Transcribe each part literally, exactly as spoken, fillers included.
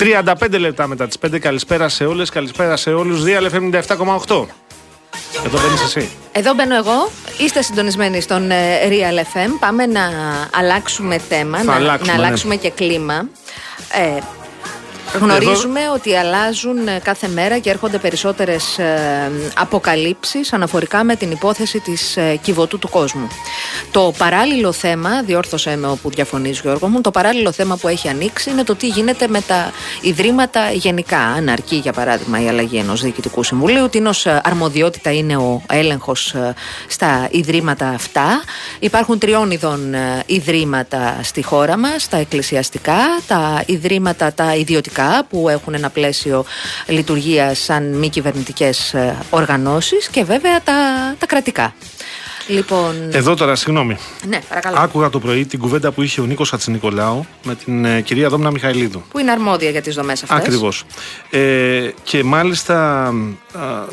τριάντα πέντε λεπτά μετά τις πέντε. Καλησπέρα σε όλες, καλησπέρα σε όλους. Real εφ εμ ενενήντα επτά κόμμα οκτώ. Εδώ μπαίνεις εσύ. Εδώ μπαίνω εγώ. Είστε συντονισμένοι στον Real εφ εμ. Πάμε να αλλάξουμε θέμα, να αλλάξουμε, να αλλάξουμε ναι. και κλίμα. Ε, Γνωρίζουμε Εδώ... ότι αλλάζουν κάθε μέρα και έρχονται περισσότερες ε, αποκαλύψεις αναφορικά με την υπόθεση της ε, κυβωτού του κόσμου. Το παράλληλο θέμα, διόρθωσε με όπου διαφωνείς Γιώργο μου, το παράλληλο θέμα που έχει ανοίξει είναι το τι γίνεται με τα ιδρύματα γενικά. Αν αρκεί για παράδειγμα η αλλαγή ενός διοικητικού συμβουλίου, τι ως αρμοδιότητα είναι ο έλεγχος ε, στα ιδρύματα αυτά. Υπάρχουν τριών ειδών ε, ιδρύματα στη χώρα μας, τα εκκλησιαστικά, τα ιδρύματα τα ιδιωτικά που έχουν ένα πλαίσιο λειτουργίας σαν μη κυβερνητικές οργανώσεις και βέβαια τα, τα κρατικά. Λοιπόν... Εδώ τώρα, συγγνώμη. Ναι, παρακαλώ. Άκουγα το πρωί την κουβέντα που είχε ο Νίκος Χατζηνικολάου με την ε, κυρία Δόμνα Μιχαηλίδου. Που είναι αρμόδια για τις δομές αυτές. Ακριβώς. Ε, και μάλιστα α,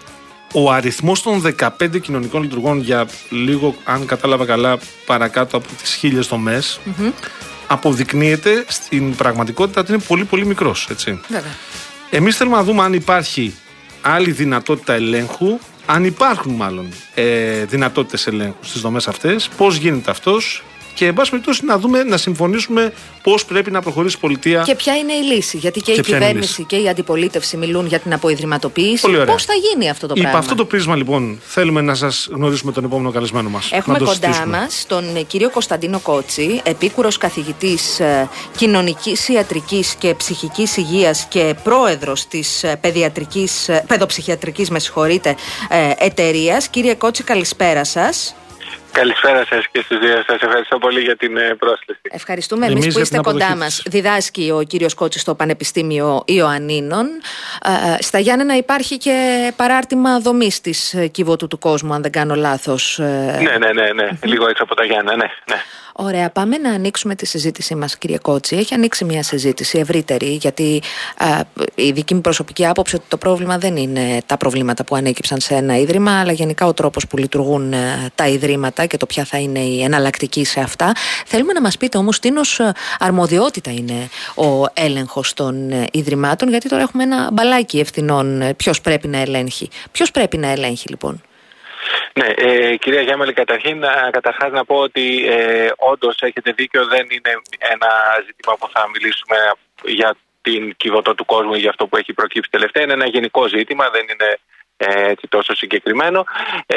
ο αριθμός των δεκαπέντε κοινωνικών λειτουργών για λίγο, αν κατάλαβα καλά, παρακάτω από τις χίλιες δομές, mm-hmm. αποδεικνύεται στην πραγματικότητα ότι είναι πολύ πολύ μικρός, έτσι. Βέβαια. Εμείς θέλουμε να δούμε αν υπάρχει άλλη δυνατότητα ελέγχου, αν υπάρχουν μάλλον ε, δυνατότητες ελέγχου στις δομές αυτές, πώς γίνεται αυτός και εν πάση περιπτώσει να δούμε, να συμφωνήσουμε πώς πρέπει να προχωρήσει η πολιτεία. Και ποια είναι η λύση, γιατί και, και η κυβέρνηση η και η αντιπολίτευση μιλούν για την αποϊδρυματοποίηση. Πώς θα γίνει αυτό το πράγμα. Υπό αυτό το πρίσμα λοιπόν θέλουμε να σας γνωρίσουμε τον επόμενο καλεσμένο μας. Έχουμε κοντά μας τον κύριο Κωνσταντίνο Κότση, επίκουρος καθηγητής κοινωνικής ιατρικής και ψυχικής υγείας και πρόεδρος της παιδιατρικής, παιδοψυχιατρικής με συγχωρείτε, εταιρείας. Κύριε Κότση, καλησπέρα σας. Καλησπέρα σας και στους δύο. Σας ευχαριστώ πολύ για την πρόσκληση. Ευχαριστούμε εμείς, εμείς που είστε κοντά μας. Διδάσκει ο κύριος Κότσης στο Πανεπιστήμιο Ιωαννίνων. Ε, στα Γιάννενα υπάρχει και παράρτημα δομής της κυβωτού του κόσμου, αν δεν κάνω λάθος. Ναι, ναι, ναι, ναι. λίγο έξω από τα Γιάννενα, ναι, ναι. Ωραία, πάμε να ανοίξουμε τη συζήτησή μας, κύριε Κότση. Έχει ανοίξει μια συζήτηση ευρύτερη, γιατί α, η δική μου προσωπική άποψη ότι το πρόβλημα δεν είναι τα προβλήματα που ανέκυψαν σε ένα ίδρυμα, αλλά γενικά ο τρόπος που λειτουργούν α, τα ιδρύματα και το ποια θα είναι η εναλλακτική σε αυτά. Θέλουμε να μας πείτε όμως τι ως αρμοδιότητα είναι ο έλεγχος των ιδρυμάτων, γιατί τώρα έχουμε ένα μπαλάκι ευθυνών ποιος πρέπει να ελέγχει. Ποιος πρέπει να ελέγχει λοιπόν? Ναι, ε, κυρία Γιάμαλη, καταρχήν, καταρχάς να πω ότι ε, όντως έχετε δίκιο, δεν είναι ένα ζήτημα που θα μιλήσουμε για την κυβωτό του κόσμου ή για αυτό που έχει προκύψει τελευταία. Είναι ένα γενικό ζήτημα, δεν είναι ε, έτσι τόσο συγκεκριμένο. Ε,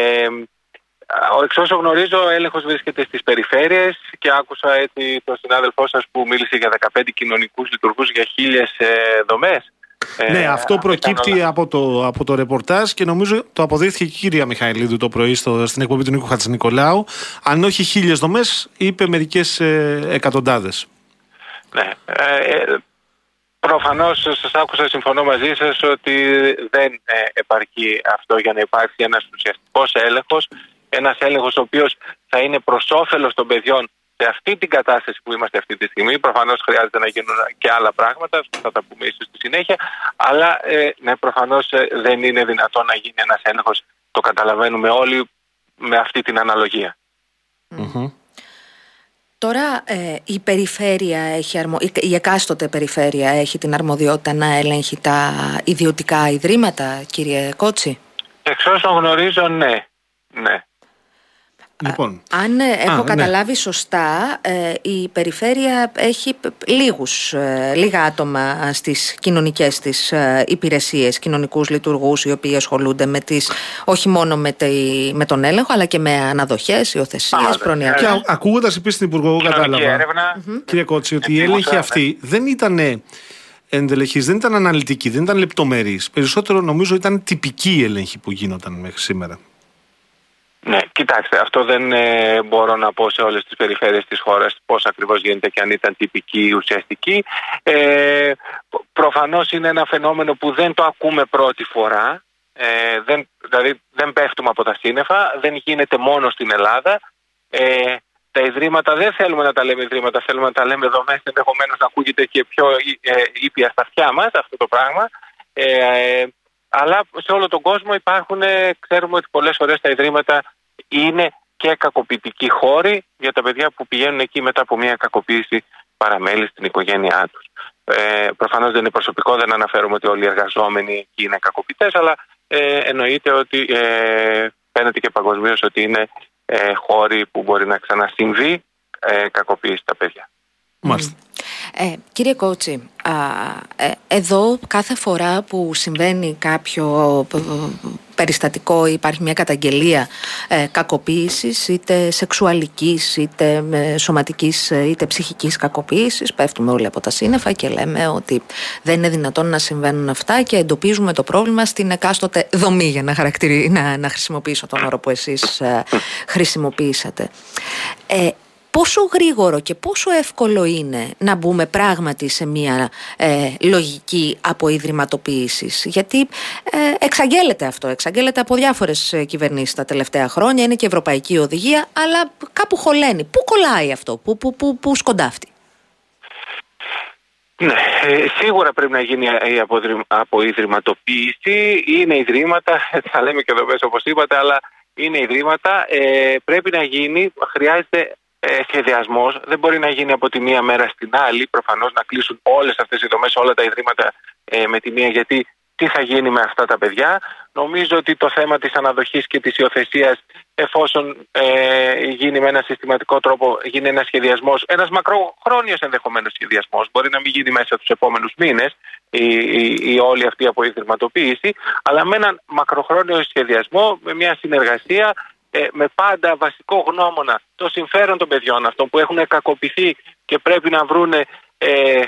εξ όσο γνωρίζω, ο έλεγχος βρίσκεται στις περιφέρειες και άκουσα έτσι τον συνάδελφό σας που μίλησε για δεκαπέντε κοινωνικούς λειτουργούς για χίλιες ε, δομές. Ναι, ε, αυτό προκύπτει από το, από το ρεπορτάζ και νομίζω το αποδείχθηκε και η κυρία Μιχαηλίδου το πρωί στο, στην εκπομπή του Νίκου Χατζηνικολάου. Αν όχι χίλιες δομές, είπε μερικές ε, εκατοντάδες. Ναι. Ε, προφανώς σας άκουσα, συμφωνώ μαζί σας ότι δεν ε, επαρκεί αυτό για να υπάρξει ένας ουσιαστικός έλεγχος. Ένας έλεγχος ο οποίος θα είναι προς όφελος των παιδιών σε αυτή την κατάσταση που είμαστε αυτή τη στιγμή. Προφανώς χρειάζεται να γίνουν και άλλα πράγματα, θα τα πούμε ίσως στη συνέχεια, αλλά ε, ναι, προφανώς ε, δεν είναι δυνατόν να γίνει ένας έλεγχος, το καταλαβαίνουμε όλοι, με αυτή την αναλογία. Mm-hmm. Τώρα ε, η περιφέρεια έχει αρμο... η εκάστοτε περιφέρεια έχει την αρμοδιότητα να ελέγχει τα ιδιωτικά ιδρύματα, κύριε Κότση? Εξ όσων γνωρίζω, ναι. ναι. Λοιπόν. Αν έχω Α, καταλάβει ναι. σωστά, ε, η περιφέρεια έχει λίγους, ε, λίγα άτομα στις κοινωνικές της ε, υπηρεσίες, κοινωνικούς λειτουργούς οι οποίοι ασχολούνται με τις, όχι μόνο με, τη, με τον έλεγχο, αλλά και με αναδοχές, υιοθεσίες, προνοιακές. Και ακούγοντας επίσης την Υπουργό, κατάλαβα, mm-hmm. κύριε Κότση, ότι η έλεγχη αυτή δεν ήταν εντελεχής, δεν ήταν αναλυτική, δεν ήταν λεπτομερής. Περισσότερο νομίζω ήταν τυπική η έλεγχη που γίνονταν μέχρι σήμερα. Ναι, κοιτάξτε, αυτό δεν ε, μπορώ να πω σε όλες τις περιφέρειες της χώρας πώς ακριβώς γίνεται και αν ήταν τυπική ή ουσιαστική. Ε, προφανώς είναι ένα φαινόμενο που δεν το ακούμε πρώτη φορά, ε, δεν, δηλαδή δεν πέφτουμε από τα σύννεφα, δεν γίνεται μόνο στην Ελλάδα. Ε, τα ιδρύματα δεν θέλουμε να τα λέμε ιδρύματα, θέλουμε να τα λέμε δομές, ενδεχομένως να ακούγεται και πιο ε, ήπια στα αυτιά μας αυτό το πράγμα. Ε, ε, αλλά σε όλο τον κόσμο υπάρχουν, ξέρουμε ότι πολλές φορές τα ιδρύματα είναι και κακοποιητικοί χώροι για τα παιδιά που πηγαίνουν εκεί μετά από μια κακοποίηση παραμέλη στην οικογένειά τους. Ε, προφανώς δεν είναι προσωπικό, δεν αναφέρουμε ότι όλοι οι εργαζόμενοι είναι κακοποιητές, αλλά ε, εννοείται ότι ε, φαίνεται και παγκοσμίως ότι είναι ε, χώροι που μπορεί να ξανασυμβεί ε, κακοποίηση στα παιδιά. Μάλιστα. Ε, κύριε Κότσι, α, ε, εδώ κάθε φορά που συμβαίνει κάποιο περιστατικό, υπάρχει μια καταγγελία ε, κακοποίησης, είτε σεξουαλικής, είτε ε, σωματικής, είτε ψυχικής κακοποίησης, πέφτουμε όλοι από τα σύννεφα και λέμε ότι δεν είναι δυνατόν να συμβαίνουν αυτά και εντοπίζουμε το πρόβλημα στην εκάστοτε δομή, για να, χαρακτηρι... να, να χρησιμοποιήσω τον όρο που εσείς ε, χρησιμοποιήσατε. Ε, Πόσο γρήγορο και πόσο εύκολο είναι να μπούμε πράγματι σε μια ε, λογική αποϊδρυματοποίησης? Γιατί ε, εξαγγέλλεται αυτό, εξαγγέλλεται από διάφορες κυβερνήσεις τα τελευταία χρόνια, είναι και ευρωπαϊκή οδηγία, αλλά κάπου χωλαίνει. Πού κολλάει αυτό, πού, πού, πού, πού σκοντάφτει? Ναι, ε, σίγουρα πρέπει να γίνει η αποϊδρυματοποίηση. Είναι ιδρύματα, θα λέμε και εδώ μέσα όπως είπατε, αλλά είναι ιδρύματα. Ε, πρέπει να γίνει, χρειάζεται Ε, σχεδιασμός, δεν μπορεί να γίνει από τη μία μέρα στην άλλη. Προφανώς να κλείσουν όλες αυτές οι δομές, όλα τα ιδρύματα ε, με τη μία, γιατί τι θα γίνει με αυτά τα παιδιά. Νομίζω ότι το θέμα της αναδοχής και της υιοθεσίας, εφόσον ε, γίνει με ένα συστηματικό τρόπο, γίνει ένας σχεδιασμός, ένας μακροχρόνιος ενδεχομένως σχεδιασμός, μπορεί να μην γίνει μέσα τους επόμενους μήνες η, η, η όλη αυτή η αποϊδρυματοποίηση, αλλά με έναν μακροχρόνιο σχεδιασμό, με μια συνεργασία, με πάντα βασικό γνώμονα το συμφέρον των παιδιών αυτών που έχουν κακοποιηθεί και πρέπει να βρουν ε, ε,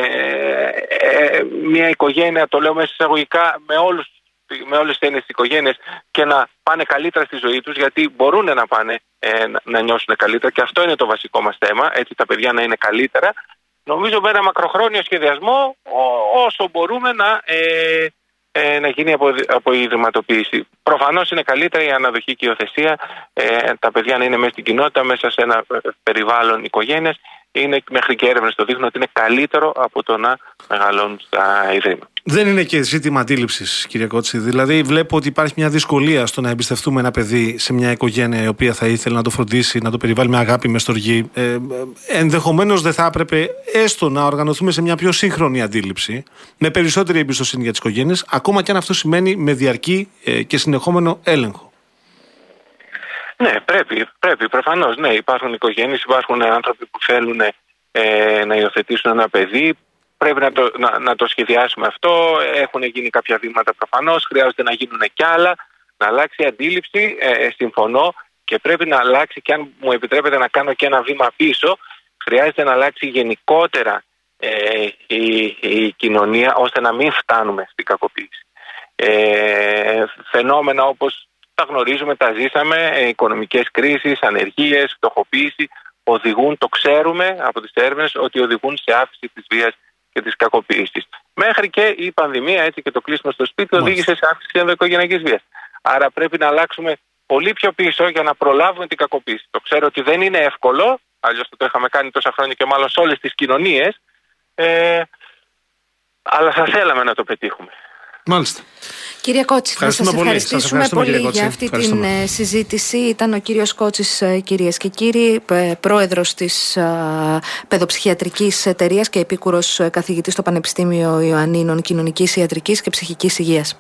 ε, μια οικογένεια, το λέω μέσα εισαγωγικά, με, όλους, με όλες τις έννοιες της οικογένειας, και να πάνε καλύτερα στη ζωή τους, γιατί μπορούν να πάνε ε, να, να νιώσουν καλύτερα, και αυτό είναι το βασικό μας θέμα, έτσι τα παιδιά να είναι καλύτερα. Νομίζω με ένα μακροχρόνιο σχεδιασμό ό, όσο μπορούμε να ε, Ε, να γίνει από, από η ιδρυματοποίηση. Προφανώς είναι καλύτερα η αναδοχή και η υιοθεσία, ε, τα παιδιά να είναι μέσα στην κοινότητα, μέσα σε ένα περιβάλλον οικογένειας. Είναι, μέχρι και έρευνες το δείχνουν ότι είναι καλύτερο από το να μεγαλώνουν στα ιδρύματα. Δεν είναι και ζήτημα αντίληψης, κύριε Κότση. Δηλαδή, βλέπω ότι υπάρχει μια δυσκολία στο να εμπιστευτούμε ένα παιδί σε μια οικογένεια η οποία θα ήθελε να το φροντίσει, να το περιβάλλει με αγάπη, με στοργή. Ε, ενδεχομένως δεν θα έπρεπε έστω να οργανωθούμε σε μια πιο σύγχρονη αντίληψη, με περισσότερη εμπιστοσύνη για τις οικογένειες, ακόμα και αν αυτό σημαίνει με διαρκή ε, και συνεχόμενο έλεγχο. Ναι, πρέπει, πρέπει προφανώς. Ναι, υπάρχουν οικογένειες, υπάρχουν άνθρωποι που θέλουν ε, να υιοθετήσουν ένα παιδί. Πρέπει να το, να, να το σχεδιάσουμε αυτό. Έχουν γίνει κάποια βήματα προφανώς. Χρειάζεται να γίνουν κι άλλα. Να αλλάξει η αντίληψη. Ε, συμφωνώ. Και πρέπει να αλλάξει, και αν μου επιτρέπετε να κάνω και ένα βήμα πίσω, χρειάζεται να αλλάξει γενικότερα ε, η, η κοινωνία, ώστε να μην φτάνουμε στην κακοποίηση. Ε, φαινόμενα όπως τα γνωρίζουμε, τα ζήσαμε, ε, οικονομικές κρίσεις, ανεργίες, φτωχοποίηση, οδηγούν, το ξέρουμε από τις έρευνες, ότι οδηγούν σε αύξηση της βίας και της κακοποίησης. Μέχρι και η πανδημία, έτσι, και το κλείσιμο στο σπίτι, οδήγησε σε αύξηση ενδοοικογενειακής βίας. Άρα πρέπει να αλλάξουμε πολύ πιο πίσω για να προλάβουμε την κακοποίηση. Το ξέρω ότι δεν είναι εύκολο, αλλιώς το είχαμε κάνει τόσα χρόνια και μάλλον σε όλες τις κοινωνίες, ε, αλλά θα θέλαμε να το πετύχουμε. Μάλιστα. Κύριε Κότση, να σας ευχαριστήσουμε πολύ, πολύ για αυτή την ε, συζήτηση. Ήταν ο κύριος Κότσης, κυρίες και κύριοι, πρόεδρος της ε, παιδοψυχιατρικής εταιρείας και επίκουρος καθηγητής στο Πανεπιστήμιο Ιωαννίνων Κοινωνικής Ιατρικής και Ψυχικής Υγείας.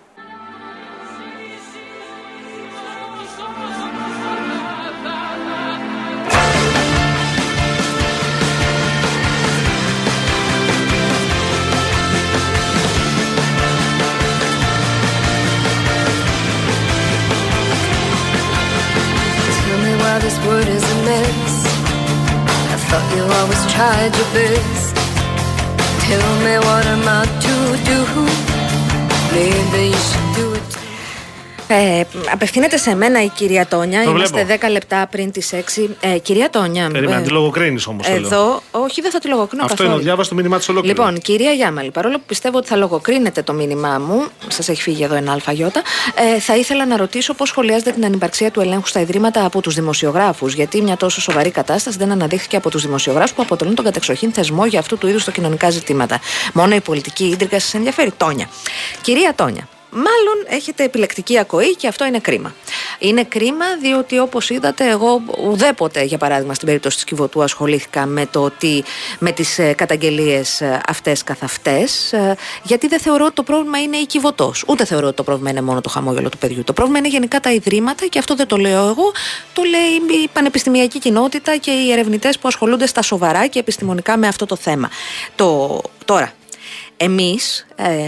Tried your best. Tell me what am I to do? Maybe you should do it. Ε, απευθύνεται σε μένα η κυρία Τόνια. Το Είμαστε βλέπω. δέκα λεπτά πριν τις έξι. Ε, κυρία Τόνια. Περίμενα, ε, τη λογοκρίνεις όμως. Εδώ, όχι, δεν θα τη λογοκρίνω Αυτό καθόλου. είναι, διάβασα το μήνυμά της ολόκληρο. Λοιπόν, κυρία Γιάμαλη, παρόλο που πιστεύω ότι θα λογοκρίνετε το μήνυμά μου, σας έχει φύγει εδώ ένα αλφαγιώτα, ε, θα ήθελα να ρωτήσω πώς σχολιάζετε την ανυπαρξία του ελέγχου στα ιδρύματα από τους δημοσιογράφους. Γιατί μια τόσο σοβαρή κατάσταση δεν αναδείχθηκε από τους δημοσιογράφους που αποτελούν τον κατεξοχήν θεσμό για αυτού του είδους τα κοινωνικά ζητήματα. Μόνο η πολιτική ίντρικα σας ενδιαφέρει. Τόνια. Κυρία Τόνια. μάλλον έχετε επιλεκτική ακοή και αυτό είναι κρίμα. Είναι κρίμα διότι όπως είδατε εγώ ουδέποτε για παράδειγμα στην περίπτωση της Κιβωτού ασχολήθηκα με, το ότι, με τις καταγγελίες αυτές καθ' αυτές, γιατί δεν θεωρώ ότι το πρόβλημα είναι η Κιβωτός, ούτε θεωρώ ότι το πρόβλημα είναι μόνο το χαμόγελο του παιδιού. Το πρόβλημα είναι γενικά τα ιδρύματα και αυτό δεν το λέω εγώ, το λέει η πανεπιστημιακή κοινότητα και οι ερευνητές που ασχολούνται στα σοβαρά και επιστημονικά με αυτό το θέμα. Το, τώρα, εμείς... Ε,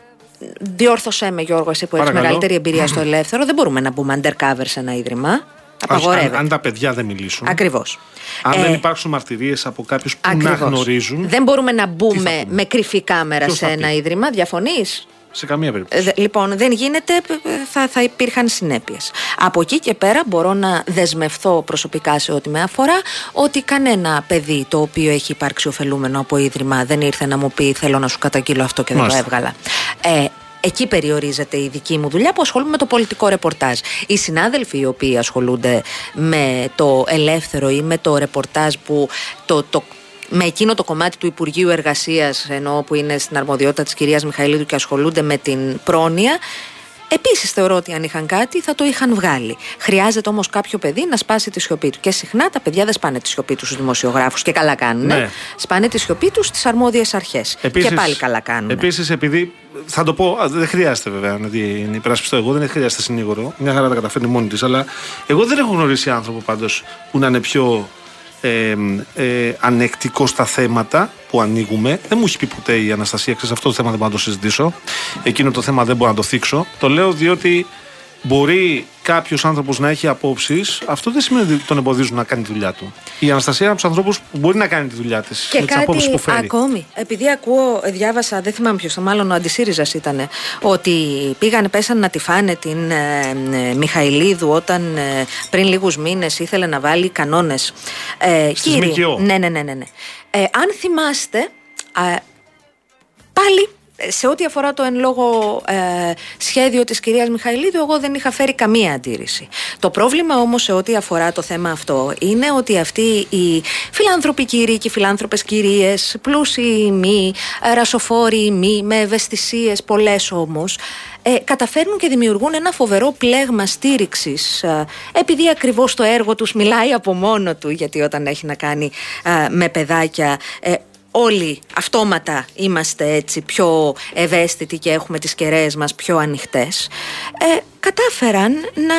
διόρθωσέ με Γιώργο, εσύ που έχεις μεγαλύτερη εμπειρία στο ελεύθερο, δεν μπορούμε να μπούμε undercover σε ένα ίδρυμα. Απαγορεύεται. Αν, αν τα παιδιά δεν μιλήσουν. Ακριβώς. Αν ε, δεν υπάρξουν μαρτυρίες από κάποιους που ακριβώς να γνωρίζουν. Δεν μπορούμε να μπούμε με κρυφή κάμερα Ποιος σε ένα ίδρυμα. Διαφωνείς? Σε καμία περίπτωση. Ε, λοιπόν, δεν γίνεται, θα, θα υπήρχαν συνέπειες. Από εκεί και πέρα μπορώ να δεσμευθώ προσωπικά σε ό,τι με αφορά ότι κανένα παιδί το οποίο έχει υπάρξει ωφελούμενο από ίδρυμα δεν ήρθε να μου πει θέλω να σου καταγγείλω αυτό και δεν Μάλιστα. το έβγαλα. Ε, Εκεί περιορίζεται η δική μου δουλειά που ασχολούμαι με το πολιτικό ρεπορτάζ. Οι συνάδελφοι οι οποίοι ασχολούνται με το ελεύθερο ή με το ρεπορτάζ που το, το με εκείνο το κομμάτι του Υπουργείου Εργασίας, ενώ που είναι στην αρμοδιότητα της κυρίας Μιχαηλίδου και ασχολούνται με την πρόνοια, επίσης θεωρώ ότι αν είχαν κάτι θα το είχαν βγάλει. Χρειάζεται όμως κάποιο παιδί να σπάσει τη σιωπή του. Και συχνά τα παιδιά δεν σπάνε τη σιωπή του στους δημοσιογράφους και καλά κάνουν. Ναι. Σπάνε τη σιωπή του στις αρμόδιες αρχές. Επίσης, και πάλι καλά κάνουν. Επίσης, επειδή θα το πω, δεν χρειάζεται βέβαια να την υπερασπιστώ εγώ, δεν χρειάζεται συνήγορο. Μια χαρά τα καταφέρνει μόνη της. Αλλά εγώ δεν έχω γνωρίσει άνθρωπο πάντως που να είναι πιο ε, ε, ανεκτικό στα θέματα που ανοίγουμε. Δεν μου έχει πει ποτέ η Αναστασία, ξέρεις, αυτό το θέμα δεν μπορώ να το συζητήσω. Εκείνο το θέμα δεν μπορώ να το θίξω. Το λέω διότι μπορεί κάποιος άνθρωπος να έχει απόψεις, αυτό δεν σημαίνει ότι τον εμποδίζουν να κάνει τη δουλειά του. Η Αναστασία είναι από τους ανθρώπους που μπορεί να κάνει τη δουλειά της. Και με τις απόψεις που φέρει. Ακόμη, επειδή ακούω, διάβασα, δεν θυμάμαι ποιος, μάλλον ο Αντισύριζας ήταν, ότι πήγανε, πέσανε να τη φάνε την ε, ε, Μιχαηλίδου όταν ε, πριν λίγους μήνες ήθελε να βάλει κανόνες. Ε, κύριε, ναι, ναι, ναι, ναι, ναι. Ε, αν θυμάστε, ε, πάλι. Σε ό,τι αφορά το εν λόγω ε, σχέδιο της κυρίας Μιχαηλίδου, εγώ δεν είχα φέρει καμία αντίρρηση. Το πρόβλημα όμως σε ό,τι αφορά το θέμα αυτό είναι ότι αυτοί οι φιλάνθρωποι κύριοι και οι φιλάνθρωπες κυρίες, πλούσιοι μη, ρασοφόροι μη, με ευαισθησίες πολλές όμως, ε, καταφέρνουν και δημιουργούν ένα φοβερό πλέγμα στήριξης, ε, επειδή ακριβώς το έργο τους μιλάει από μόνο του, γιατί όταν έχει να κάνει ε, με παιδάκια, ε, όλοι αυτόματα είμαστε έτσι πιο ευαίσθητοι και έχουμε τις κεραίες μας πιο ανοιχτές, ε, κατάφεραν να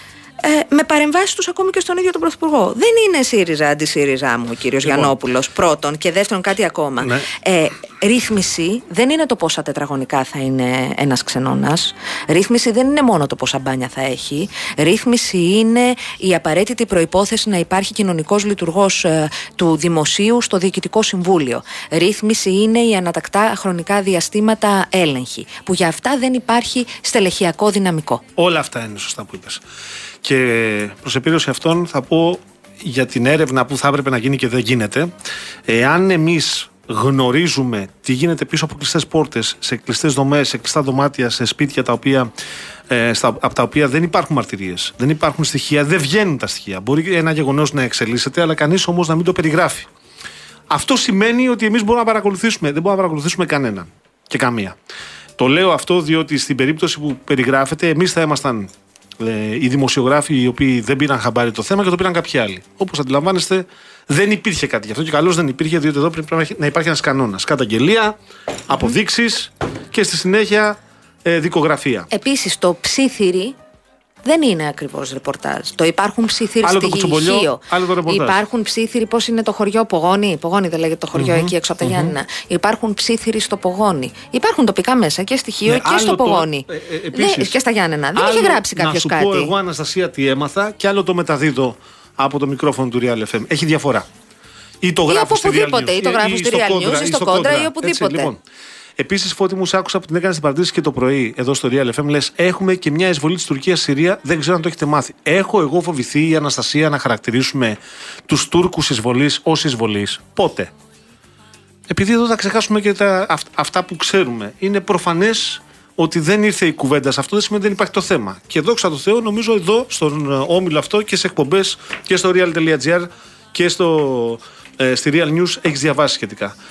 ε, με παρεμβάσεις τους ακόμη και στον ίδιο τον Πρωθυπουργό. Δεν είναι ΣΥΡΙΖΑ αντισύριζά μου ο κύριος λοιπόν. Γιαννόπουλος, πρώτον, και δεύτερον κάτι ακόμα. Ναι. Ε, ρύθμιση δεν είναι το πόσα τετραγωνικά θα είναι ένας ξενώνας. Ρύθμιση δεν είναι μόνο το πόσα μπάνια θα έχει. Ρύθμιση είναι η απαραίτητη προϋπόθεση να υπάρχει κοινωνικός λειτουργός ε, του δημοσίου στο Διοικητικό Συμβούλιο. Ρύθμιση είναι η ανατακτά χρονικά διαστήματα έλεγχη, που για αυτά δεν υπάρχει στελεχειακό δυναμικό. Όλα αυτά είναι σωστά που είπες. Και προς επίρρωση αυτών θα πω για την έρευνα που θα έπρεπε να γίνει και δεν γίνεται. Εάν εμείς γνωρίζουμε τι γίνεται πίσω από κλειστές πόρτες, σε κλειστές δομές, σε κλειστά δωμάτια, σε σπίτια τα οποία, ε, στα, από τα οποία δεν υπάρχουν μαρτυρίες, δεν υπάρχουν στοιχεία, δεν βγαίνουν τα στοιχεία. Μπορεί ένα γεγονός να εξελίσσεται, αλλά κανείς όμως να μην το περιγράφει. Αυτό σημαίνει ότι εμείς μπορούμε να παρακολουθήσουμε, δεν μπορούμε να παρακολουθήσουμε κανέναν και καμία. Το λέω αυτό διότι στην περίπτωση που περιγράφεται, εμείς θα ήμασταν ε, οι δημοσιογράφοι οι οποίοι δεν πήραν χαμπάρι το θέμα και το πήραν κάποιοι άλλοι. Όπως αντιλαμβάνεστε, δεν υπήρχε κάτι γι' αυτό και καλώς δεν υπήρχε, διότι εδώ πρέπει να υπάρχει ένας κανόνας. Καταγγελία, αποδείξεις και στη συνέχεια ε, δικογραφία. Επίσης, το ψήθυρι δεν είναι ακριβώς ρεπορτάζ. Το υπάρχουν ψήθυροι στη Γηγείο. Υπάρχουν ψήθυροι, πώς είναι το χωριό Πογόνη. Πογόνη δεν λέγεται το χωριό mm-hmm. εκεί έξω από τα mm-hmm. Γιάννηνα. Υπάρχουν ψήθυροι στο Πογόνη. Υπάρχουν τοπικά μέσα και στοιχείο ναι, και στο το, Πογόνη. Ε, ε, επίσης, ναι, και στα Γιάννενα. Δεν είχε γράψει κάποιος κάτι. Να σου πω εγώ, Αναστασία, τι έμαθα και άλλο το μεταδίδω από το μικρόφωνο του Real εφ εμ. Έχει διαφορά. Ή το γράφω στη Real News. Ή το γράφω στη Real News ή στο Κόντρα ή οπουδήποτε. Επίσης, Φώτη μου, σ' άκουσα που την έκανε στην παρατήρηση και το πρωί εδώ στο Real εφ εμ. Λες, έχουμε και μια εισβολή της Τουρκίας στη Συρία. Δεν ξέρω αν το έχετε μάθει. Έχω εγώ φοβηθεί, η Αναστασία, να χαρακτηρίσουμε τους Τούρκους εισβολής ως εισβολής. Πότε? Επειδή εδώ θα ξεχάσουμε και τα, αυ, αυτά που ξέρουμε. Είναι προφανές ότι δεν ήρθε η κουβέντα σε αυτό, δεν σημαίνει ότι δεν υπάρχει το θέμα. Και δόξα τω Θεώ, νομίζω εδώ στον όμιλο αυτό και σε εκπομπές και στο real.gr και στο, ε, στη Real News έχεις διαβάσει σχετικά.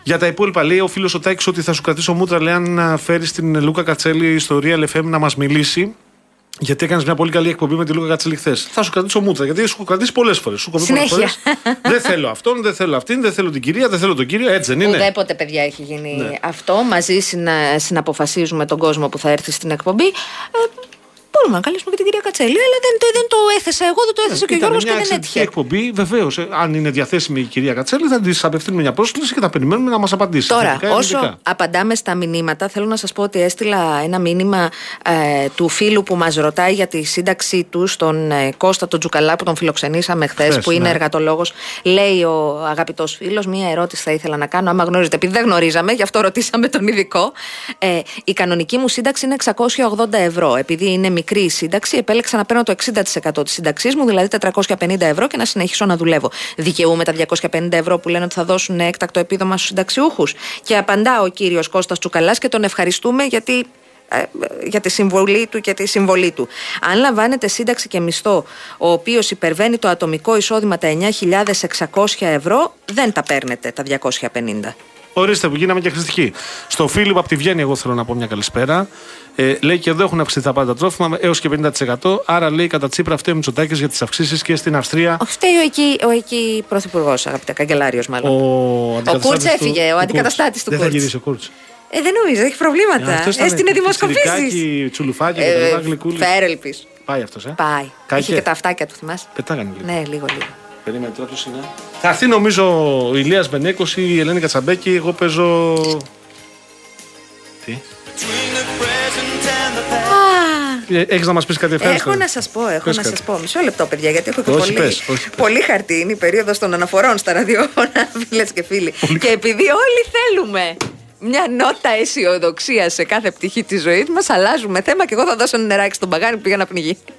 Για τα υπόλοιπα, λέει ο φίλος ο Τάκης ότι θα σου κρατήσω μούτρα, λέει, αν φέρεις την Λούκα Κατσέλη στο Real εφ εμ να μας μιλήσει. Γιατί έκανες μια πολύ καλή εκπομπή με τη Λούκα Κατσέλη χθες. Θα σου κρατήσω μούτρα, γιατί σου έχω κρατήσει πολλές φορές. Σου έχω πει πολλές φορές. Δεν θέλω αυτόν, δεν θέλω αυτήν, δεν θέλω την κυρία, δεν θέλω τον κύριο. Έτσι δεν είναι? Ουδέποτε, παιδιά, έχει γίνει ναι. αυτό. Μαζί συνα, συναποφασίζουμε τον κόσμο που θα έρθει στην εκπομπή. Ε, Μπορούμε να καλέσουμε και την κυρία Κατσέλη, αλλά δεν το, δεν το έθεσα εγώ, δεν το έθεσε και ο Γιώργος και δεν έτυχε. Εκπομπή, βεβαίως. Ε, αν είναι διαθέσιμη η κυρία Κατσέλη, θα της απευθύνουμε μια πρόσκληση και θα περιμένουμε να μας απαντήσει. Τώρα, θετικά, όσο ειδικά. απαντάμε στα μηνύματα, θέλω να σας πω ότι έστειλα ένα μήνυμα ε, του φίλου που μας ρωτάει για τη σύνταξή του, στον ε, Κώστα τον Τζουκαλά που τον φιλοξενήσαμε χθες, που είναι ναι. εργατολόγος. Λέει ο αγαπητός φίλος, μία ερώτηση θα ήθελα να κάνω, άμα γνωρίζετε, επειδή δεν γνωρίζαμε, γι' αυτό ρωτήσαμε τον ειδικό. Ε, η κανονική μου σύνταξη είναι εξακόσια ογδόντα ευρώ. Επειδή είναι μικρή η σύνταξη, επέλεξα να παίρνω το εξήντα τοις εκατό της σύνταξής μου, δηλαδή τετρακόσια πενήντα ευρώ, και να συνεχίσω να δουλεύω. Δικαιούμαι τα διακόσια πενήντα ευρώ που λένε ότι θα δώσουν έκτακτο επίδομα στους συνταξιούχους? Και απαντά ο κύριος Κώστας Τσουκαλάς και τον ευχαριστούμε γιατί. Για τη συμβολή του και τη συμβολή του. Αν λαμβάνετε σύνταξη και μισθό ο οποίος υπερβαίνει το ατομικό εισόδημα τα εννιά χιλιάδες εξακόσια ευρώ, δεν τα παίρνετε τα διακόσια πενήντα. Ορίστε που γίναμε και χρηστικοί. Στο Φίλιππο από τη Βιέννη, εγώ θέλω να πω μια καλησπέρα. Ε, λέει και εδώ έχουν αυξηθεί τα πάντα τρόφιμα έως και πενήντα τοις εκατό. Άρα λέει κατά Τσίπρα φταίει ο Μητσοτάκης για τις αυξήσεις και στην Αυστρία. Όχι, φταίει ο εκεί, ο εκεί πρωθυπουργός, αγαπητέ, καγκελάριος μάλλον. Ο, ο Κούρτς έφυγε, ο αντικαταστάτης του Κούρτς. Δεν θα γυρίσει ο Κούρτς. Ε, δεν νομίζω, έχει προβλήματα. Έστεινε δημοσκοπήσεις. Τσουλουφάκι, ε, Φέρελπης. Πάει αυτός, ε. Πάει. Κάκε. Έχει και τα αυτάκια του, θυμάσαι. Πετάγανε λίγο. Ναι, λίγο, λίγο. Περίμενε τώρα ποιος είναι. Θα έρθει νομίζω ο Ηλίας Μπενέκος ή η Ελένη Κατσαμπέκη. Εγώ παίζω. Τι. Έχεις να μας πεις κάτι ευχάριστο? Έχω να σας πω, έχω πες να κάτι. σας πω. Μισό λεπτό, παιδιά, γιατί έχω και όχι, πολύ, πες, όχι, πολύ χαρτί. Είναι η περίοδος των αναφορών στα ραδιόφωνα, φίλες και φίλοι. Πολύ... Και επειδή όλοι θέλουμε μια νότα αισιοδοξία σε κάθε πτυχή της ζωής μας, αλλάζουμε θέμα και εγώ θα δώσω ένα νεράκι στον μπαγάρι που πήγα να πνιγεί.